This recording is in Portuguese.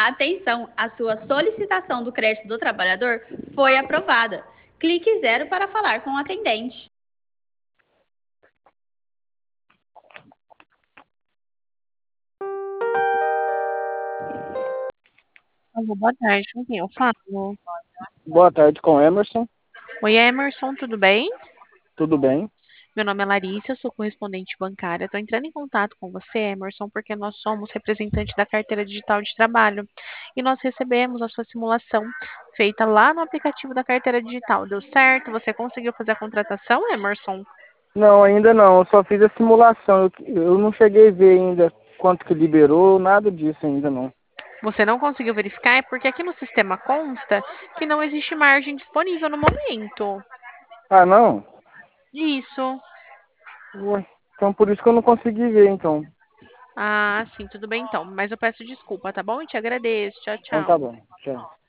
Atenção, a sua solicitação do crédito do trabalhador foi aprovada. Clique 0 para falar com o atendente. Alô, boa tarde, com quem eu falo? Boa tarde, com Emerson. Oi, Emerson, tudo bem? Tudo bem? Meu nome é Larissa, eu sou correspondente bancária. Estou entrando em contato com você, Emerson, porque nós somos representantes da carteira digital de trabalho e nós recebemos a sua simulação feita lá no aplicativo da carteira digital. Deu certo? Você conseguiu fazer a contratação, Emerson? Não, ainda não. Eu só fiz a simulação. Eu não cheguei a ver ainda quanto que liberou, nada disso ainda não. Você não conseguiu verificar? É porque aqui no sistema consta que não existe margem disponível no momento. Ah, não? Isso. Ué, então por isso que eu não consegui ver, então. Ah, sim, tudo bem então. Mas eu peço desculpa, tá bom? E te agradeço. Tchau, Então tá tchau. bom. Tchau.